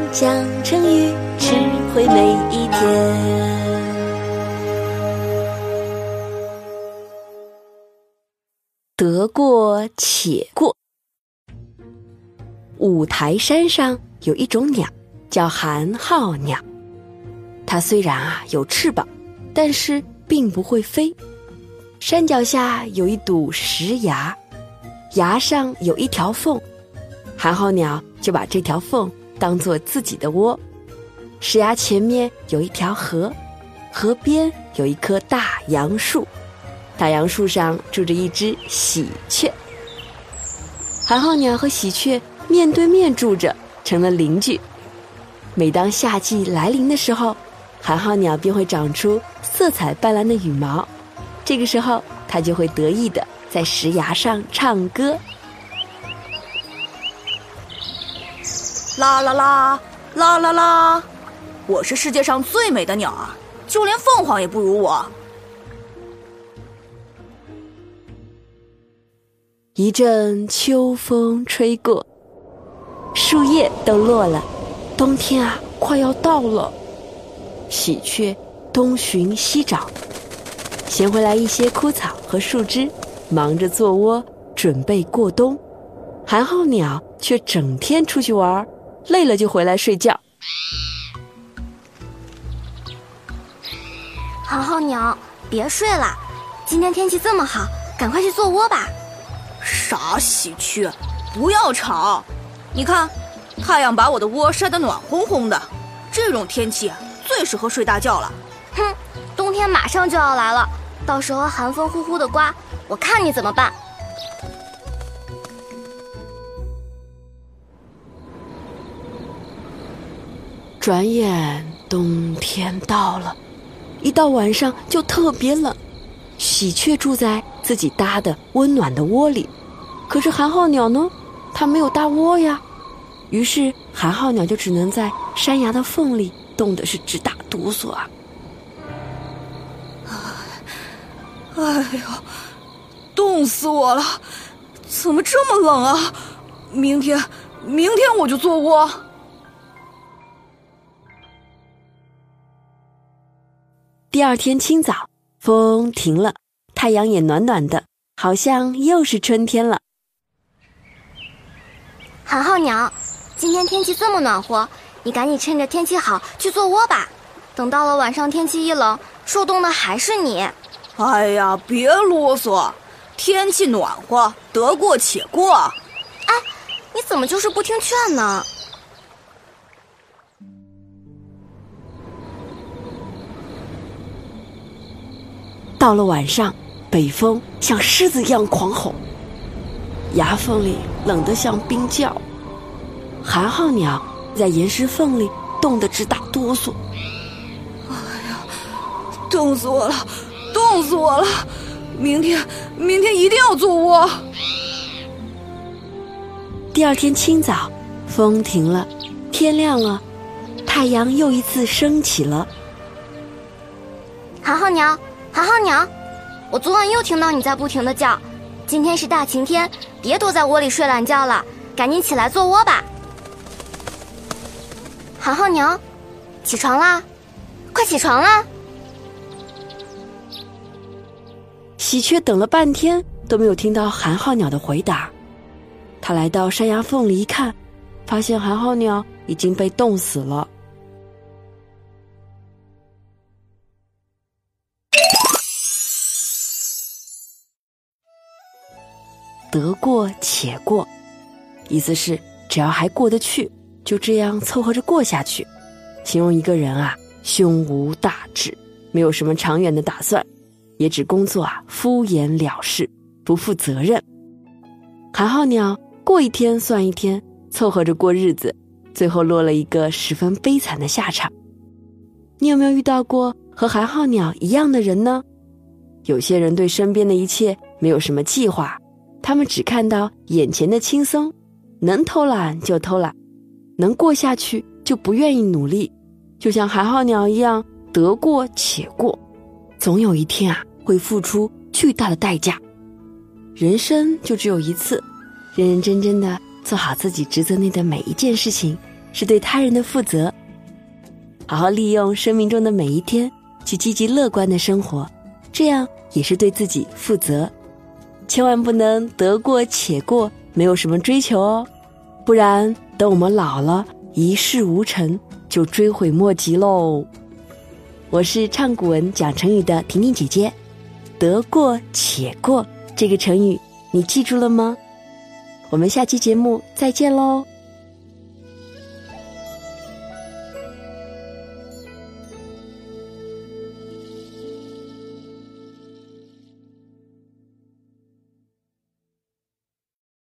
讲成语，智慧每一天。得过且过。五台山上有一种鸟，叫寒号鸟。它虽然有翅膀，但是并不会飞。山脚下有一堵石崖，崖上有一条缝，寒号鸟就把这条缝当作自己的窝。石崖前面有一条河，河边有一棵大杨树，大杨树上住着一只喜鹊。寒号鸟和喜鹊面对面住着，成了邻居。每当夏季来临的时候，寒号鸟便会长出色彩斑斓的羽毛，这个时候它就会得意地在石崖上唱歌。 啦啦啦，啦啦啦，我是世界上最美的鸟啊，就连凤凰也不如我。 一阵秋风吹过，树叶都落了，冬天快要到了。喜鹊东寻西找，衔回来一些枯草和树枝，忙着做窝，准备过冬。寒号鸟却整天出去玩，累了就回来睡觉。 寒号鸟，别睡了，今天天气这么好，赶快去做窝吧。 傻喜鹊，不要吵！你看，太阳把我的窝晒得暖烘烘的，这种天气最适合睡大觉了。 哼，冬天马上就要来了，到时候寒风呼呼的刮，我看你怎么办。 转眼冬天到了，一到晚上就特别冷。喜鹊住在自己搭的温暖的窝里，可是寒号鸟呢，它没有搭窝呀。于是寒号鸟就只能在山崖的缝里冻得是直打哆嗦啊。 哎呦，冻死我了！怎么这么冷啊？明天我就做窝。 第二天清早，风停了，太阳也暖暖的，好像又是春天了。 寒号鸟，今天天气这么暖和，你赶紧趁着天气好去做窝吧。等到了晚上天气一冷，受冻的还是你。 哎呀，别啰嗦，天气暖和，得过且过。 哎，你怎么就是不听劝呢？ 到了晚上，北风像狮子一样狂吼，崖缝里冷得像冰窖，寒号鸟在岩石缝里冻得直打哆嗦。 哎呀，冻死我了，冻死我了！明天一定要做窝。 第二天清早，风停了，天亮了，太阳又一次升起了。 寒号鸟，寒号鸟，我昨晚又听到你在不停地叫，今天是大晴天，别躲在窝里睡懒觉了，赶紧起来做窝吧。寒号鸟，起床啦，快起床啦！ 喜鹊等了半天都没有听到寒号鸟的回答，他来到山崖缝里一看，发现寒号鸟已经被冻死了。得过且过，意思是只要还过得去，就这样凑合着过下去。形容一个人胸无大志，没有什么长远的打算，也只工作敷衍了事，不负责任。寒号鸟过一天算一天，凑合着过日子，最后落了一个十分悲惨的下场。你有没有遇到过和寒号鸟一样的人呢？有些人对身边的一切没有什么计划，他们只看到眼前的轻松，能偷懒就偷懒，能过下去就不愿意努力，就像寒号鸟一样，得过且过，总有一天会付出巨大的代价。人生就只有一次，认认真真的做好自己职责内的每一件事情， 是对他人的负责。好好利用生命中的每一天，去积极乐观的生活，这样也是对自己负责。千万不能得过且过，没有什么追求哦，不然等我们老了，一事无成，就追悔莫及喽。我是唱古文讲成语的婷婷姐姐，得过且过这个成语你记住了吗？我们下期节目再见喽。